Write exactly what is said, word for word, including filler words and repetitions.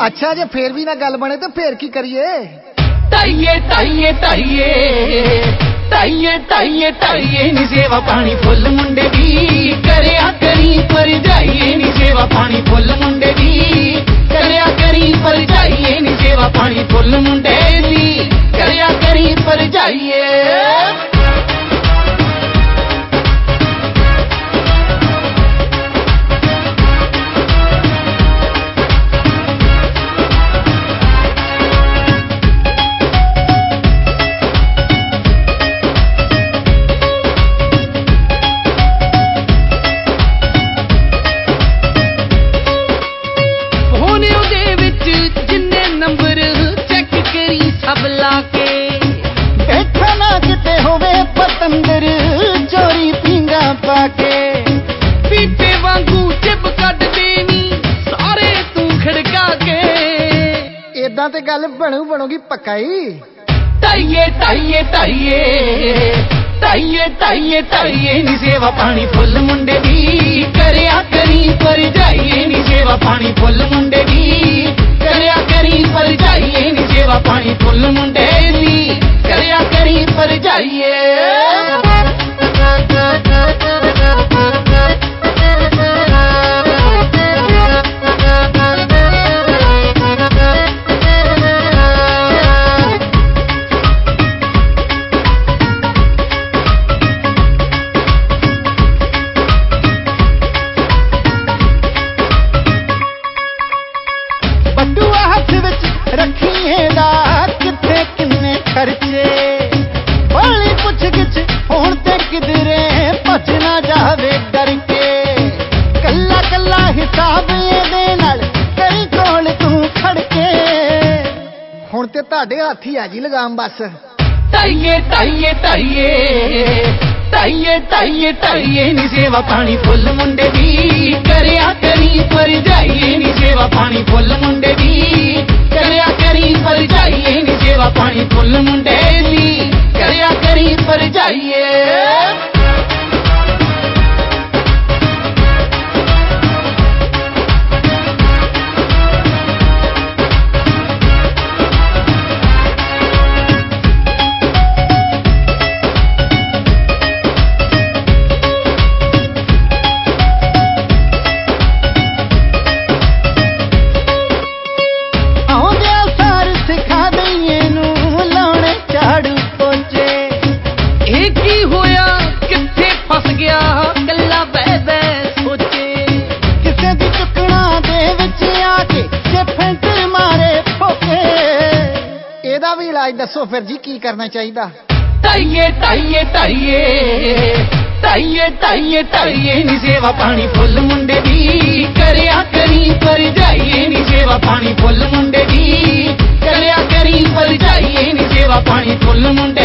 अच्छा जे फिर भी ना गल बने तो फिर की करिए। ताइये ताइये ताइये ताइये ताइये ताइये नी सेवा पानी फुल मुंडे दी करया करी पर जाइए नी सेवा पानी फुल मुंडे दी करया करी पर जाइए नी सेवा पानी फुल मुंडे दी करया करी पर जाइए। पतंदर चोरी पींगा पाके पीते वांगू चिप कट देनी सारे तू खड़का के इदां ते गल बनू बनूगी पक्का ही। ताइये ताइये ताइये ताइये ताइये ताइये नी सेवा पानी फुल मुंडे दी करया करी पर जाइए नी सेवा पानी फुल मुंडे दी करया करी पर जाइए नी सेवा पानी फुल मुंडे दी करया करी पर जाइए। बटुआ हथ विच रखिए दा किथे किन्ने खर्चे बाली पुछ गिछ होण ते किधरे भज ना जावे डर के कल्ला कल्ला हिसाब एदे नाल करी कोल तू खड़के हुण ते तुहाडे हत्थ ही आ जी लगाम बस। ताइये ताइये ताइये ताइये ताइये ताइये नी सेवा पानी फुल मुंडे दी करया करी पर जाइए नी सेवा पानी फुल मुंडे दी करया करी पर जाइए नी सेवा पानी फुल मुंडे दी करया करी पर जाइए। भी इलाज दसो फिर जी की करना चाहिए। ताइये ताइये ताइये ताइये ताइये ताइये नी सेवा पानी फुल मुंडे दी करया करी पर जाइए नी सेवा पानी फुल मुंडे दी करया करी पर जाइए नी सेवा पानी फुल मुंडे